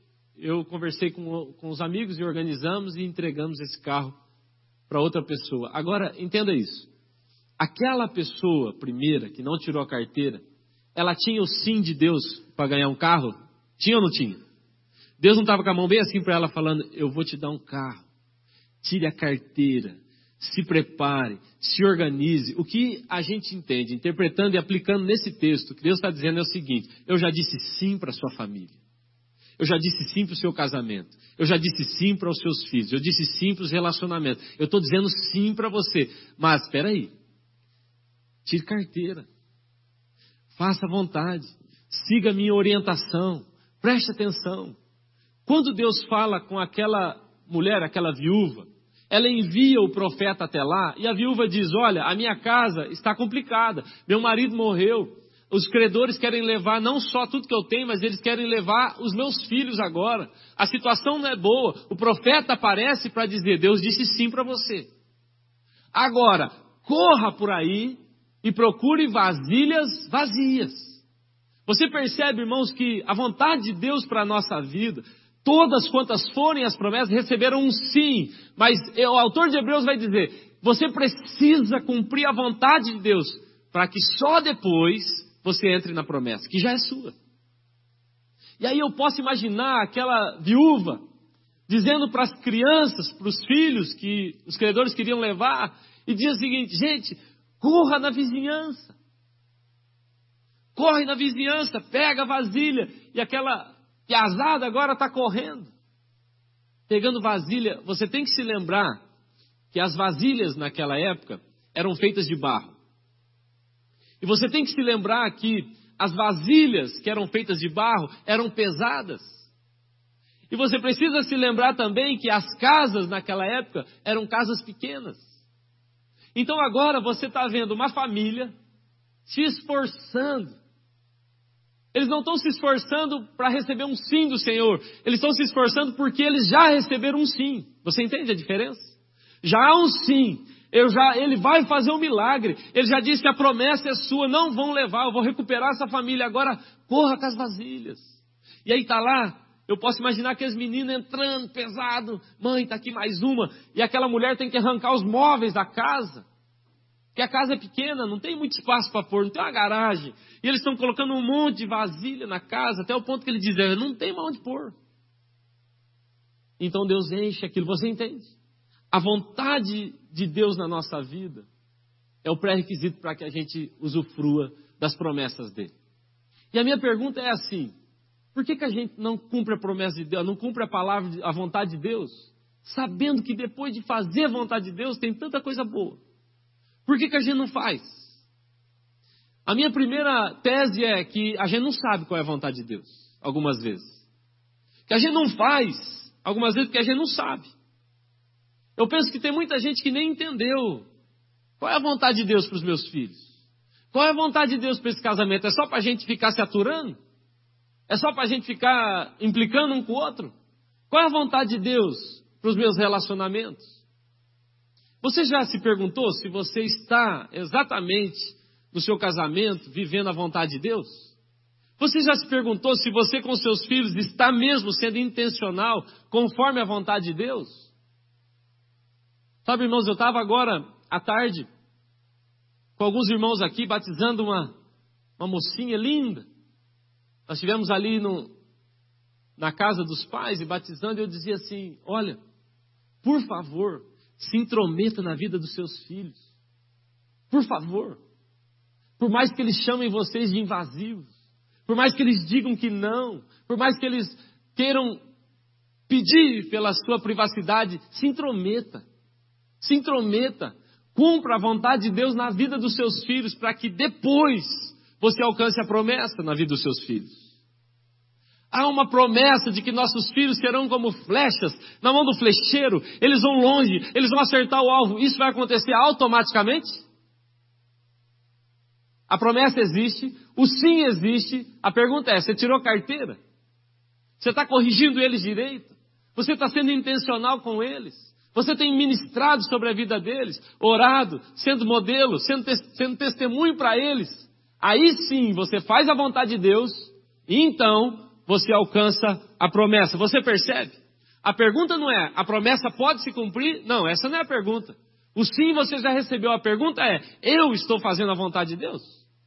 eu conversei com os amigos e organizamos e entregamos esse carro para outra pessoa. Agora, entenda isso. Aquela pessoa primeira que não tirou a carteira, ela tinha o sim de Deus para ganhar um carro? Tinha ou não tinha? Deus não estava com a mão bem assim para ela falando, eu vou te dar um carro. Tire a carteira, se prepare, se organize. O que a gente entende, interpretando e aplicando nesse texto, o que Deus está dizendo é o seguinte, eu já disse sim para a sua família. Eu já disse sim para o seu casamento. Eu já disse sim para os seus filhos. Eu disse sim para os relacionamentos. Eu estou dizendo sim para você. Mas, espera aí. Tire carteira. Faça vontade. Siga a minha orientação. Preste atenção. Quando Deus fala com aquela mulher, aquela viúva, ela envia o profeta até lá e a viúva diz, olha, a minha casa está complicada. Meu marido morreu. Os credores querem levar não só tudo que eu tenho, mas eles querem levar os meus filhos agora. A situação não é boa. O profeta aparece para dizer, Deus disse sim para você. Agora, corra por aí e procure vasilhas vazias. Você percebe, irmãos, que a vontade de Deus para a nossa vida, todas quantas forem as promessas, receberam um sim. Mas o autor de Hebreus vai dizer, você precisa cumprir a vontade de Deus, para que só depois você entre na promessa, que já é sua. E aí eu posso imaginar aquela viúva dizendo para as crianças, para os filhos que os credores queriam levar, e diz o seguinte, gente, corra na vizinhança. Corre na vizinhança, pega a vasilha. E aquela piazada agora está correndo, pegando vasilha. Você tem que se lembrar que as vasilhas naquela época eram feitas de barro. E você tem que se lembrar que as vasilhas que eram feitas de barro eram pesadas. E você precisa se lembrar também que as casas naquela época eram casas pequenas. Então agora você está vendo uma família se esforçando. Eles não estão se esforçando para receber um sim do Senhor. Eles estão se esforçando porque eles já receberam um sim. Você entende a diferença? Já há um sim. Ele vai fazer um milagre. Ele já disse que a promessa é sua. Não vão levar, eu vou recuperar essa família. Agora corra com as vasilhas. E aí está lá, eu posso imaginar aqueles meninos entrando pesado. Mãe, está aqui mais uma. E aquela mulher tem que arrancar os móveis da casa. Porque a casa é pequena, não tem muito espaço para pôr, não tem uma garagem. E eles estão colocando um monte de vasilha na casa, até o ponto que ele diz, não tem mais onde pôr. Então Deus enche aquilo, você entende? A vontade de Deus na nossa vida é o pré-requisito para que a gente usufrua das promessas dele. E a minha pergunta é assim, por que a gente não cumpre a promessa de Deus, não cumpre a vontade de Deus, sabendo que depois de fazer a vontade de Deus tem tanta coisa boa? Por que a gente não faz? A minha primeira tese é que a gente não sabe qual é a vontade de Deus, algumas vezes. Que a gente não faz, algumas vezes, porque a gente não sabe. Eu penso que tem muita gente que nem entendeu qual é a vontade de Deus para os meus filhos. Qual é a vontade de Deus para esse casamento? É só para a gente ficar se aturando? É só para a gente ficar implicando um com o outro? Qual é a vontade de Deus para os meus relacionamentos? Você já se perguntou se você está exatamente no seu casamento vivendo a vontade de Deus? Você já se perguntou se você com seus filhos está mesmo sendo intencional conforme a vontade de Deus? Sabe, irmãos, eu estava agora à tarde com alguns irmãos aqui batizando uma mocinha linda. Nós estivemos ali na casa dos pais e batizando, e eu dizia assim, olha, por favor, se intrometa na vida dos seus filhos. Por favor. Por mais que eles chamem vocês de invasivos, por mais que eles digam que não, por mais que eles queiram pedir pela sua privacidade, se intrometa. Se intrometa. Cumpra a vontade de Deus na vida dos seus filhos, para que depois você alcance a promessa na vida dos seus filhos. Há uma promessa de que nossos filhos serão como flechas na mão do flecheiro. Eles vão longe, eles vão acertar o alvo. Isso vai acontecer automaticamente? A promessa existe, o sim existe. A pergunta é, você tirou carteira? Você está corrigindo eles direito? Você está sendo intencional com eles? Você tem ministrado sobre a vida deles? Orado, sendo modelo, sendo testemunho para eles? Aí sim, você faz a vontade de Deus e então você alcança a promessa. Você percebe? A pergunta não é, a promessa pode se cumprir? Não, essa não é a pergunta. O sim você já recebeu. A pergunta é, eu estou fazendo a vontade de Deus?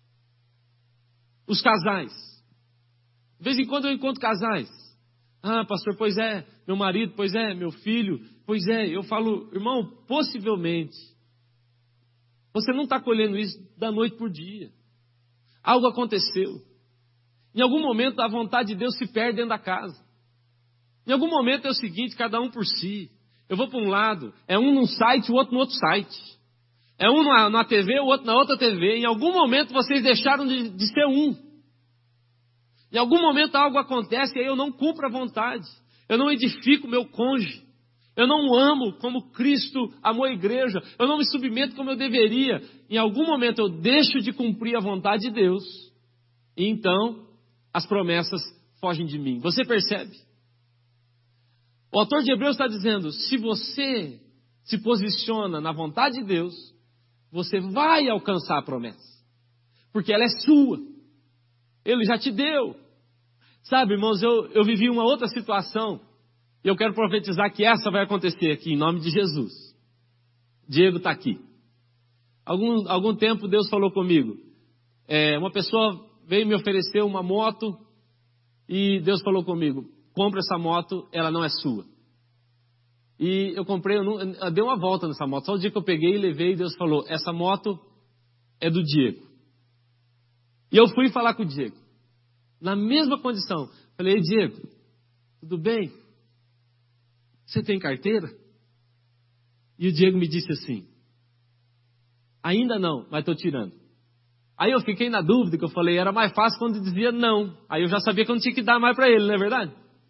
Os casais. De vez em quando eu encontro casais. Ah, pastor, pois é, meu marido, pois é, meu filho, pois é. Eu falo, irmão, possivelmente, você não está colhendo isso da noite por dia. Algo aconteceu. Em algum momento a vontade de Deus se perde dentro da casa. Em algum momento é o seguinte, cada um por si. Eu vou para um lado, é um num site, o outro no outro site. É um na TV, o outro na outra TV. Em algum momento vocês deixaram de ser um. Em algum momento algo acontece e aí eu não cumpro a vontade. Eu não edifico meu cônjuge. Eu não amo como Cristo amou a igreja. Eu não me submeto como eu deveria. Em algum momento eu deixo de cumprir a vontade de Deus. E então as promessas fogem de mim. Você percebe? O autor de Hebreus está dizendo, se você se posiciona na vontade de Deus, você vai alcançar a promessa. Porque ela é sua. Ele já te deu. Sabe, irmãos, eu vivi uma outra situação. E eu quero profetizar que essa vai acontecer aqui, em nome de Jesus. Diego está aqui. Algum tempo Deus falou comigo. Uma pessoa veio me oferecer uma moto. E Deus falou comigo, compra essa moto, ela não é sua. E eu comprei, eu dei uma volta nessa moto. Só o dia que eu peguei e levei, Deus falou, essa moto é do Diego. E eu fui falar com o Diego. Na mesma condição. Falei, Diego, tudo bem? Você tem carteira? E o Diego me disse assim, ainda não, mas estou tirando. Aí eu fiquei na dúvida, que eu falei, era mais fácil quando dizia não. Aí eu já sabia que eu não tinha que dar mais para ele, não é verdade?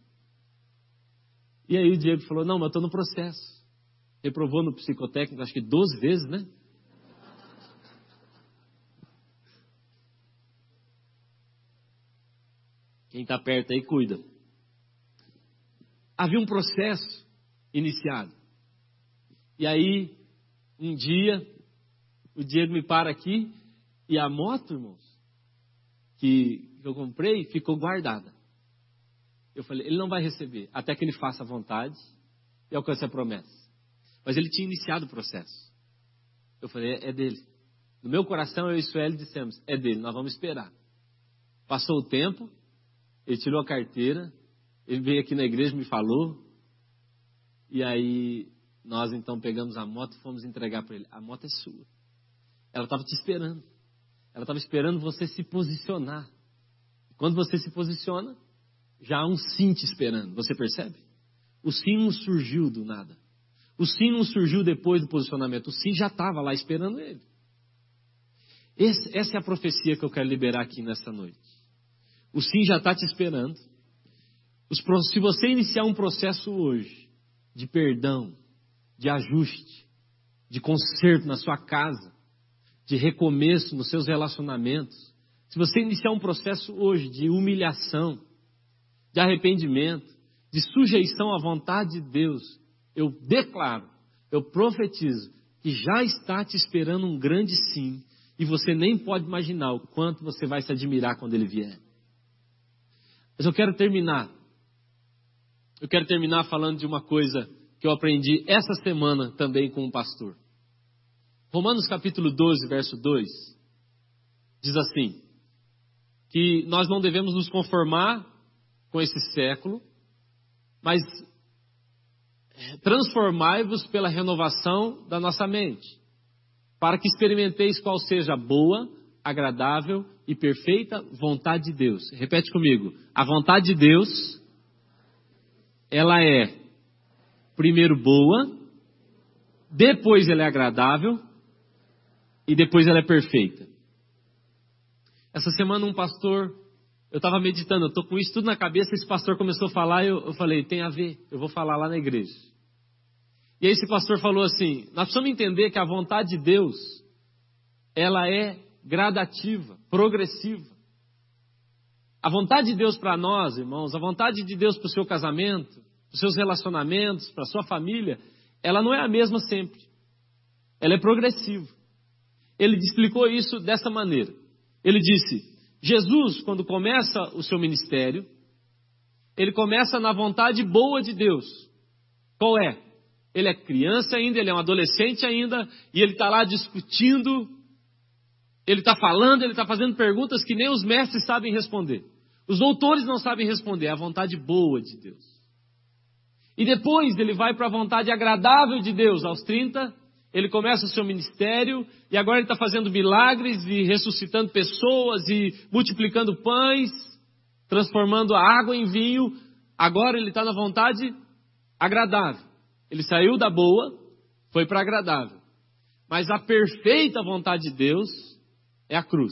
E aí o Diego falou, não, mas eu estou no processo. Reprovou no psicotécnico, acho que 12 vezes, né? Quem está perto aí, cuida. Havia um processo iniciado. E aí, um dia, o Diego me para aqui, e a moto, irmãos, que eu comprei, ficou guardada. Eu falei, ele não vai receber, até que ele faça a vontade e alcance a promessa. Mas ele tinha iniciado o processo. Eu falei, é dele. No meu coração, eu e Sueli dissemos, é dele, nós vamos esperar. Passou o tempo, ele tirou a carteira, ele veio aqui na igreja, me falou, e aí nós então pegamos a moto e fomos entregar para ele. A moto é sua. Ela estava te esperando. Ela estava esperando você se posicionar. Quando você se posiciona, já há um sim te esperando. Você percebe? O sim não surgiu do nada. O sim não surgiu depois do posicionamento. O sim já estava lá esperando ele. Essa é a profecia que eu quero liberar aqui nessa noite. O sim já está te esperando. Se você iniciar um processo hoje de perdão, de ajuste, de conserto na sua casa, de recomeço nos seus relacionamentos, se você iniciar um processo hoje de humilhação, de arrependimento, de sujeição à vontade de Deus, eu declaro, eu profetizo, que já está te esperando um grande sim, e você nem pode imaginar o quanto você vai se admirar quando ele vier. Mas eu quero terminar falando de uma coisa que eu aprendi essa semana também com um pastor. Romanos capítulo 12, verso 2, diz assim, que nós não devemos nos conformar com esse século, mas transformai-vos pela renovação da nossa mente, para que experimenteis qual seja a boa, agradável e perfeita vontade de Deus. Repete comigo, a vontade de Deus, ela é primeiro boa, depois ela é agradável, e depois ela é perfeita. Essa semana um pastor, eu estava meditando, eu estou com isso tudo na cabeça, esse pastor começou a falar, eu falei, tem a ver, eu vou falar lá na igreja. E aí esse pastor falou assim, nós precisamos entender que a vontade de Deus, ela é gradativa, progressiva. A vontade de Deus para nós, irmãos, a vontade de Deus para o seu casamento, para os seus relacionamentos, para a sua família, ela não é a mesma sempre. Ela é progressiva. Ele explicou isso dessa maneira. Ele disse, Jesus, quando começa o seu ministério, Ele começa na vontade boa de Deus. Qual é? Ele é criança ainda, ele é um adolescente ainda, e ele está lá discutindo, ele está falando, ele está fazendo perguntas que nem os mestres sabem responder. Os doutores não sabem responder, é a vontade boa de Deus. E depois ele vai para a vontade agradável de Deus, aos 30, ele começa o seu ministério, e agora ele está fazendo milagres, e ressuscitando pessoas, e multiplicando pães, transformando a água em vinho. Agora ele está na vontade agradável. Ele saiu da boa, foi para a agradável. Mas a perfeita vontade de Deus é a cruz.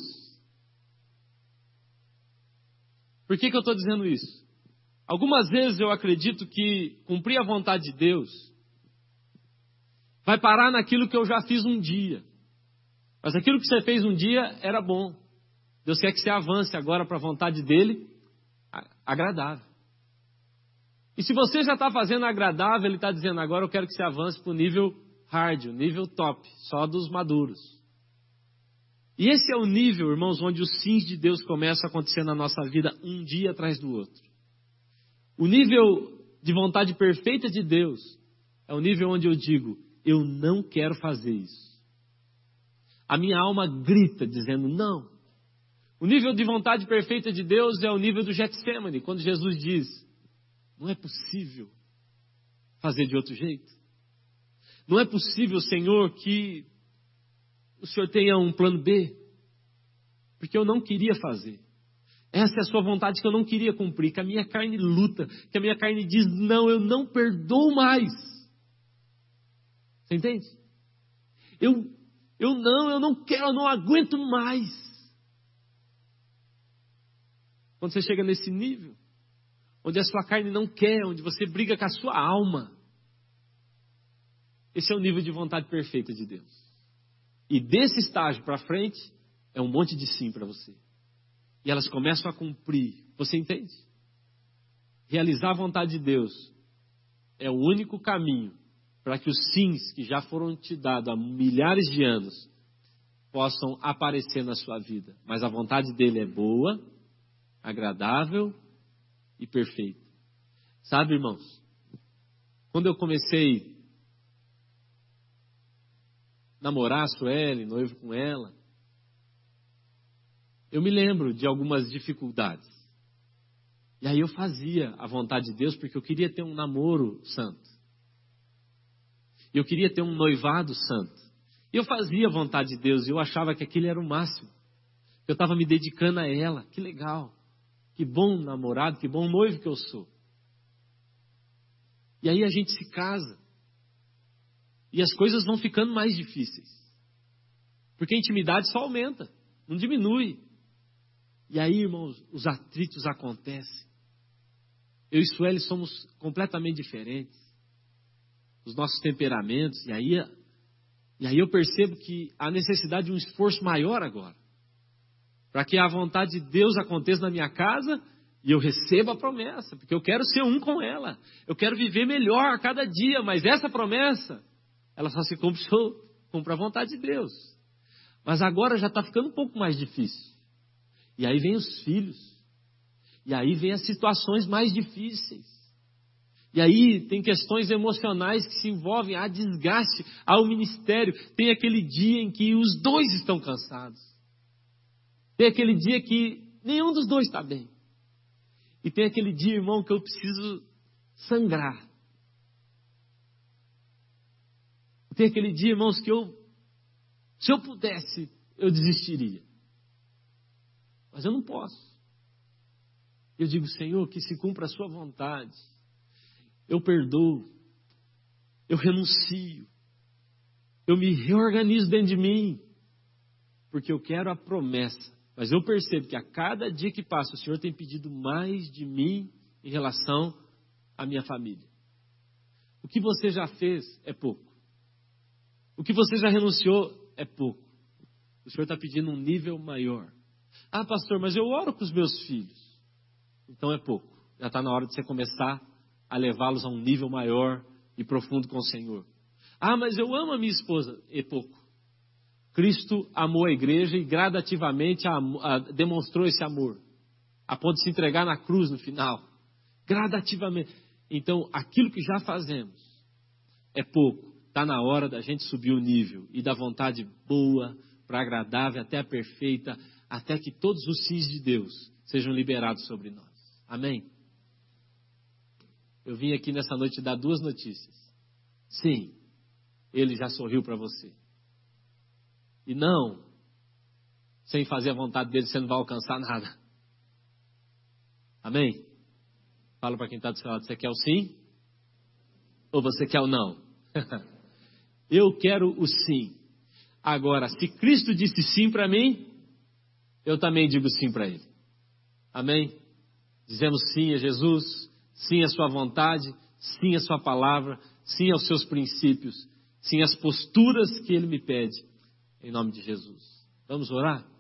Por que eu estou dizendo isso? Algumas vezes eu acredito que cumprir a vontade de Deus vai parar naquilo que eu já fiz um dia. Mas aquilo que você fez um dia era bom. Deus quer que você avance agora para a vontade dele agradável. E se você já está fazendo agradável, ele está dizendo, agora eu quero que você avance para o nível hard, o nível top, só dos maduros. E esse é o nível, irmãos, onde os sims de Deus começam a acontecer na nossa vida um dia atrás do outro. O nível de vontade perfeita de Deus é o nível onde eu digo, eu não quero fazer isso. A minha alma grita dizendo não. O nível de vontade perfeita de Deus é o nível do Getsemane, quando Jesus diz, não é possível fazer de outro jeito. Não é possível, Senhor, que o Senhor tenha um plano B, porque eu não queria fazer. Essa é a sua vontade que eu não queria cumprir, que a minha carne luta, que a minha carne diz, não, eu não perdoo mais. Você entende? Eu não quero, eu não aguento mais. Quando você chega nesse nível, onde a sua carne não quer, onde você briga com a sua alma, esse é o nível de vontade perfeita de Deus. E desse estágio para frente, é um monte de sim para você. E elas começam a cumprir. Você entende? Realizar a vontade de Deus é o único caminho para que os sims que já foram te dados há milhares de anos possam aparecer na sua vida. Mas a vontade dele é boa, agradável e perfeita. Sabe, irmãos? Quando eu comecei a namorar a Sueli, noivo com ela, eu me lembro de algumas dificuldades. E aí eu fazia a vontade de Deus porque eu queria ter um namoro santo. Eu queria ter um noivado santo. E eu fazia a vontade de Deus e eu achava que aquilo era o máximo. Eu estava me dedicando a ela. Que legal. Que bom namorado, que bom noivo que eu sou. E aí a gente se casa. E as coisas vão ficando mais difíceis. Porque a intimidade só aumenta, não diminui. E aí, irmãos, os atritos acontecem. Eu e Sueli somos completamente diferentes. Os nossos temperamentos. E aí eu percebo que há necessidade de um esforço maior agora. Para que a vontade de Deus aconteça na minha casa e eu receba a promessa. Porque eu quero ser um com ela. Eu quero viver melhor a cada dia. Mas essa promessa, ela só se cumpre se eu cumpro a vontade de Deus. Mas agora já está ficando um pouco mais difícil. E aí vem os filhos. E aí vem as situações mais difíceis. E aí tem questões emocionais que se envolvem, há desgaste, há o ministério. Tem aquele dia em que os dois estão cansados. Tem aquele dia que nenhum dos dois está bem. E tem aquele dia, irmão, que eu preciso sangrar. Tem aquele dia, irmãos, que se eu pudesse, eu desistiria. Mas eu não posso. Eu digo, Senhor, que se cumpra a sua vontade. Eu perdoo. Eu renuncio. Eu me reorganizo dentro de mim. Porque eu quero a promessa. Mas eu percebo que a cada dia que passa, o Senhor tem pedido mais de mim em relação à minha família. O que você já fez é pouco. O que você já renunciou é pouco. O Senhor está pedindo um nível maior. Ah, pastor, mas eu oro com os meus filhos. Então é pouco. Já está na hora de você começar a levá-los a um nível maior e profundo com o Senhor. Ah, mas eu amo a minha esposa. É pouco. Cristo amou a igreja e gradativamente demonstrou esse amor. A ponto de se entregar na cruz no final. gradativamente. Então, aquilo que já fazemos é pouco. Está na hora da gente subir o nível e da vontade boa para agradável até a perfeita, até que todos os sims de Deus sejam liberados sobre nós. Amém? Eu vim aqui nessa noite dar 2 notícias. Sim, Ele já sorriu para você. E não, sem fazer a vontade dele, você não vai alcançar nada. Amém? Fala para quem está do seu lado, você quer o sim? Ou você quer o não? Eu quero o sim. Agora, se Cristo disse sim para mim, eu também digo sim para Ele. Amém? Dizemos sim a Jesus, sim à sua vontade, sim à sua palavra, sim aos seus princípios, sim às posturas que Ele me pede. Em nome de Jesus. Vamos orar?